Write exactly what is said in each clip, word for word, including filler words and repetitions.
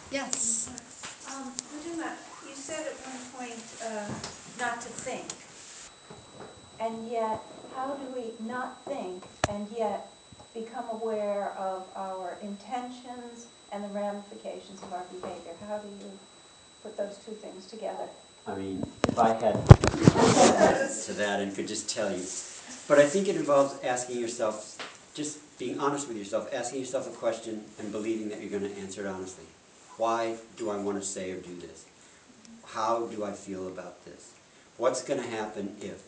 Yes. Um, Paduma, you said at one point uh, not to think. And yet, how do we not think and yet become aware of our intentions and the ramifications of our behavior? How do you put those two things together? I mean, if I had to that and could just tell you. But I think it involves asking yourself, just being honest with yourself, asking yourself a question and believing that you're going to answer it honestly. Why do I want to say or do this? How do I feel about this? What's going to happen if?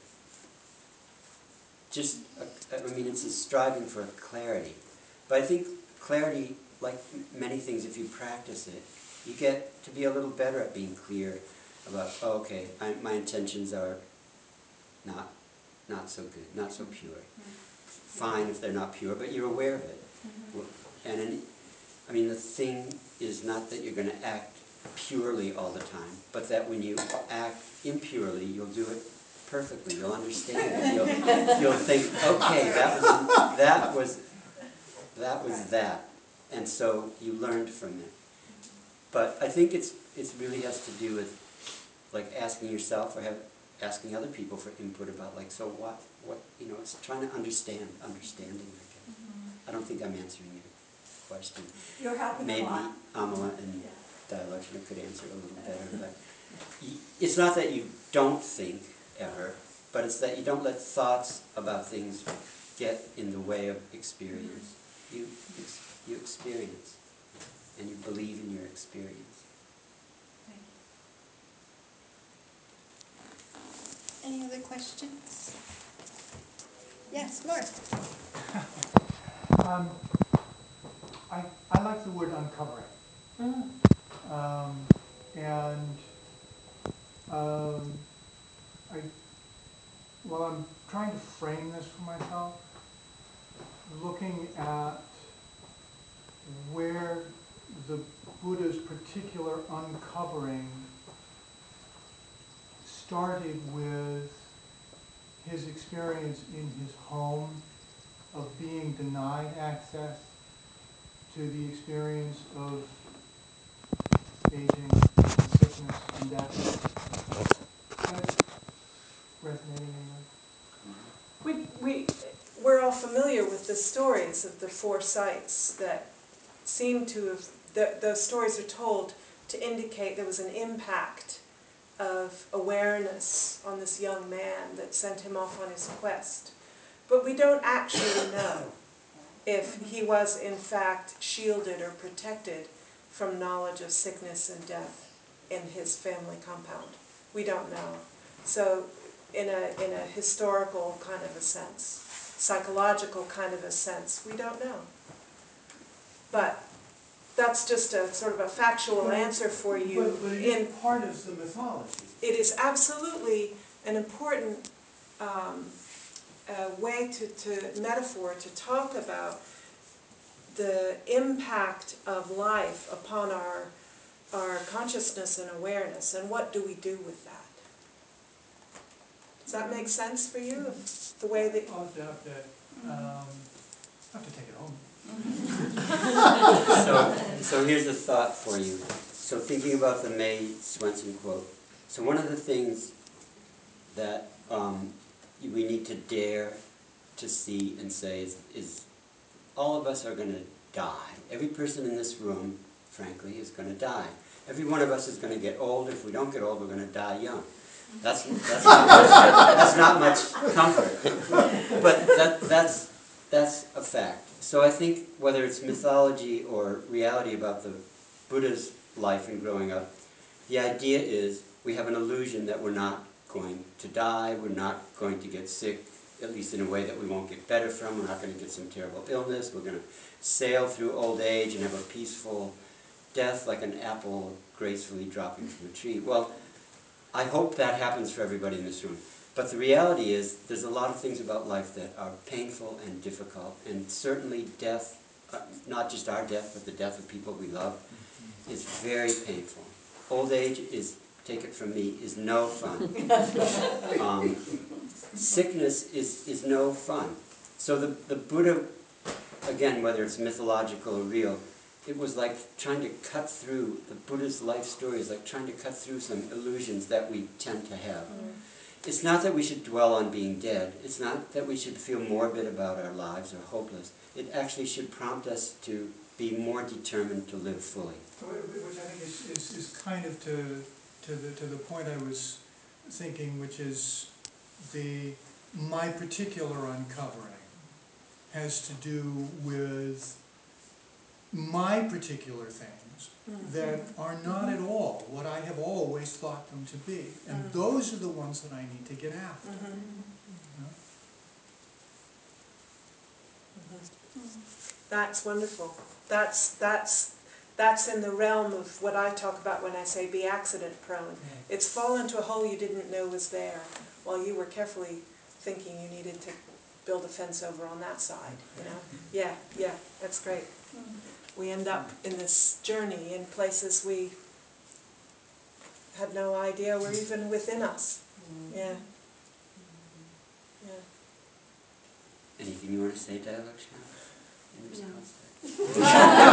Just, a, I mean, it's a striving for clarity. But I think clarity, like many things, if you practice it, you get to be a little better at being clear about, oh, okay, I, my intentions are not, not so good, not so pure. Fine if they're not pure, but you're aware of it. Mm-hmm. And in, I mean, the thing is not that you're going to act purely all the time, but that when you act impurely, you'll do it perfectly. You'll understand it. You'll, you'll think, okay, that was that was that was that, and so you learned from it. But I think it's it really has to do with like asking yourself or have, asking other people for input about like, so what what you know, it's trying to understand understanding. I guess. Mm-hmm. I don't think I'm answering your question. You're helping Maybe a lot. Amala and yeah. Dialogica could answer it a little better, but it's not that you don't think ever, but it's that you don't let thoughts about things get in the way of experience. You, you experience, and you believe in your experience. Thank you. Any other questions? Yes, Mark. um, I, I like the word uncovering. Mm. Um, and um, I, while I'm trying to frame this for myself, looking at where the Buddha's particular uncovering started with his experience in his home of being denied access to the experience of aging, and sickness, and death. That's resonating in my... We, we, we're all familiar with the stories of the four sites that seem to have, the, those stories are told to indicate there was an impact of awareness on this young man that sent him off on his quest. But we don't actually know if he was in fact shielded or protected from knowledge of sickness and death in his family compound. We don't know. So in a, in a historical kind of a sense, psychological kind of a sense, we don't know. But that's just a sort of a factual but, answer for you. But, but it in, is part of the mythology. It is absolutely an important um, uh, way to, to metaphor to talk about the impact of life upon our, our consciousness and awareness, and what do we do with that? Does that make sense for you? The way that I'll have to, um, have to take it home. so, so here's a thought for you. So thinking about the May Swenson quote. So one of the things that um, we need to dare to see and say is, is all of us are going to die. Every person in this room, frankly, is going to die. Every one of us is going to get old. If we don't get old, we're going to die young. That's, that's, not, much, that's not much comfort. But that, that's, that's a fact. So I think whether it's mythology or reality about the Buddha's life and growing up, the idea is we have an illusion that we're not going to die, we're not going to get sick, at least in a way that we won't get better from, we're not going to get some terrible illness, we're going to sail through old age and have a peaceful death like an apple gracefully dropping from a tree. Well, I hope that happens for everybody in this room. But the reality is there's a lot of things about life that are painful and difficult, and certainly death, uh, not just our death, but the death of people we love, is very painful. Old age is, take it from me, is no fun. um, sickness is, is no fun. So the, the Buddha, again, whether it's mythological or real, it was like trying to cut through, the Buddha's life story is like trying to cut through some illusions that we tend to have. Mm. It's not that we should dwell on being dead. It's not that we should feel morbid about our lives or hopeless. It actually should prompt us to be more determined to live fully. Which I think is, is, is kind of to, to the, to the point I was thinking, which is the, my particular uncovering has to do with my particular things that are not at all what I have always thought them to be. And Mm. those are the ones that I need to get after. Mhm. You know? That's wonderful. That's, that's, that's in the realm of what I talk about when I say be accident prone. It's fall into a hole you didn't know was there while you were carefully thinking you needed to build a fence over on that side, you know? Yeah, yeah, that's great. We end up in this journey in places we had no idea were even within us. Yeah. Yeah. Anything you want to say, Dialogue now? In No. response to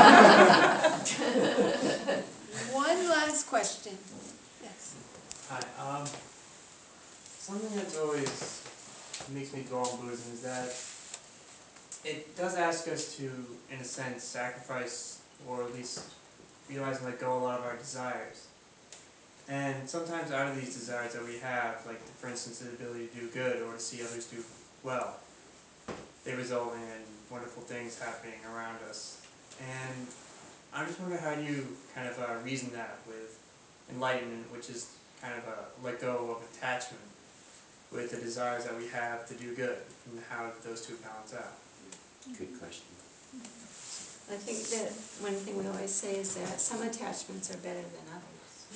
that? One last question. Yes. Hi, um, something that's always makes me dwell on Buddhism is that it does ask us to, in a sense, sacrifice or at least realize and let go a lot of our desires. And sometimes out of these desires that we have, like for instance the ability to do good or to see others do well, they result in wonderful things happening around us. And I just wonder how you kind of uh, reason that with enlightenment, which is kind of a let go of attachment with the desires that we have to do good, and how those two balance out. Good question. I think that one thing we always say is that some attachments are better than others.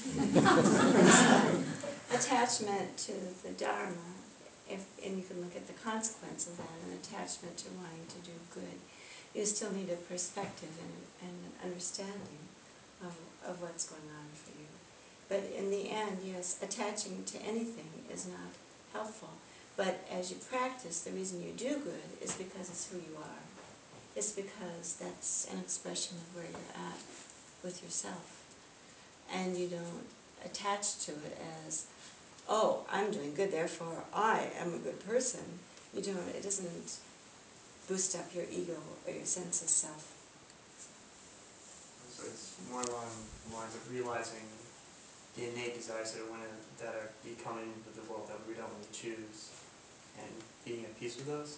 Attachment to the Dharma, if, and you can look at the consequence of that, an attachment to wanting to do good, you still need a perspective and, and an understanding of, of what's going on for you. But in the end, yes, attaching to anything is not helpful. But as you practice, the reason you do good is because it's who you are. It's because that's an expression of where you're at with yourself. And you don't attach to it as, oh, I'm doing good, therefore I am a good person. You don't, it doesn't boost up your ego or your sense of self. So it's more along the lines of realizing the innate desires that are, wanna, that are becoming with the world that we don't really choose, and being at peace with those.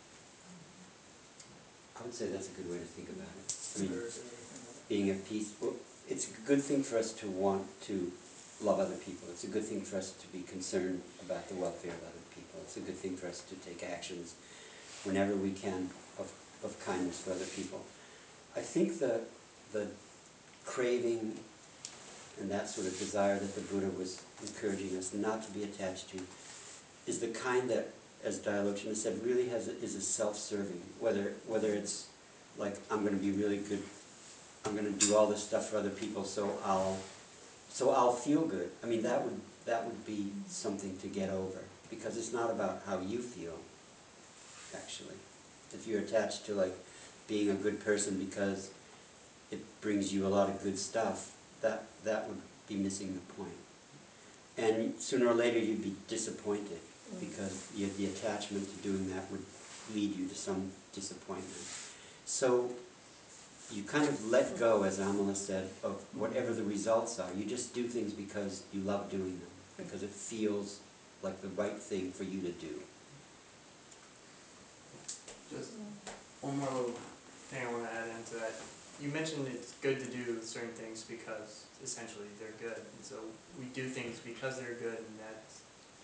I would say that's a good way to think about it. I mean, being at peace, well, it's a good thing for us to want to love other people. It's a good thing for us to be concerned about the welfare of other people. It's a good thing for us to take actions whenever we can of, of kindness for other people. I think the, the craving and that sort of desire that the Buddha was encouraging us not to be attached to is the kind that, as Dialochana said, really has a, is a self-serving. Whether whether it's like, I'm going to be really good, I'm going to do all this stuff for other people, so I'll so I'll feel good. I mean, that would that would be something to get over, because it's not about how you feel. Actually, if you're attached to like being a good person because it brings you a lot of good stuff, that that would be missing the point. And sooner or later you'd be disappointed, because you, the attachment to doing that would lead you to some disappointment. So you kind of let go, as Amala said, of whatever the results are. You just do things because you love doing them, because it feels like the right thing for you to do. Just one more little thing I want to add into that. You mentioned it's good to do certain things because essentially they're good. And so we do things because they're good, and that's,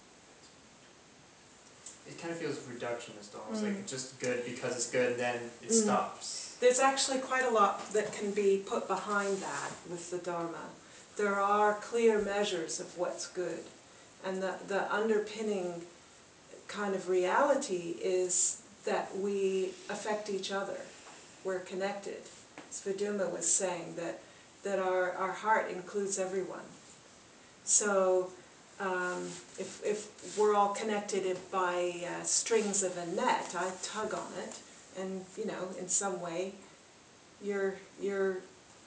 it kind of feels reductionist almost, Mm. like it's just good because it's good and then it Mm. stops. There's actually quite a lot that can be put behind that with the Dharma. There are clear measures of what's good, and the, the underpinning kind of reality is that we affect each other. We're connected. Svaduma was saying that, that our, our heart includes everyone. So um, if, if we're all connected by uh, strings of a net, I tug on it, and you know, in some way, you're, you're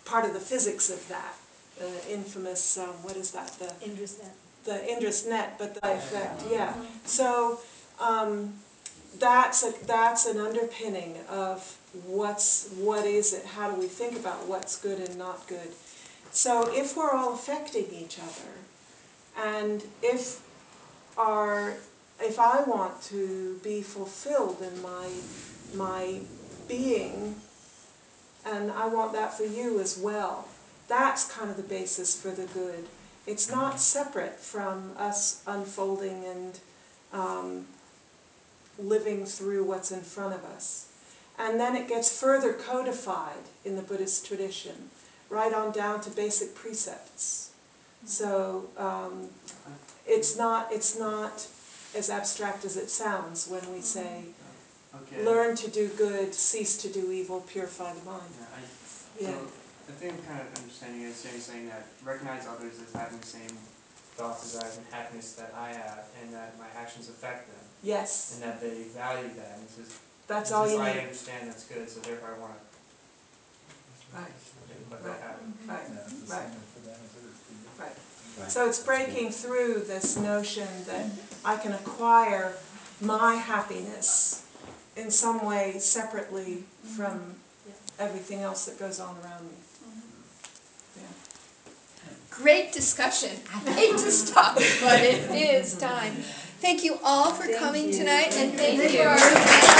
part of the physics of that, the infamous, um, what is that, the Indra's net. the Indra's net, but the effect, yeah. So um, that's a, that's an underpinning of what's, what is it, how do we think about what's good and not good. So if we're all affecting each other, and if our, if I want to be fulfilled in my, my being, and I want that for you as well, that's kind of the basis for the good. It's not separate from us unfolding and um, living through what's in front of us. And then it gets further codified in the Buddhist tradition, right on down to basic precepts. So um, it's not, it's not as abstract as it sounds when we say, Okay. learn to do good, cease to do evil, purify the mind. Yeah, I, Yeah. so I think I'm kind of understanding it, so you're saying that recognize others as having the same thoughts as I have and happiness that I have, and that my actions affect them, Yes, and that they value that, and this is, that's this all is you I need. understand that's good, so therefore I want to Right, let that happen. right, right, right. Right. So it's breaking through this notion that I can acquire my happiness in some way separately from everything else that goes on around me. Great discussion. I hate to stop, but it is time. Thank you all for Thank coming you. tonight, and thank Thank you you. for our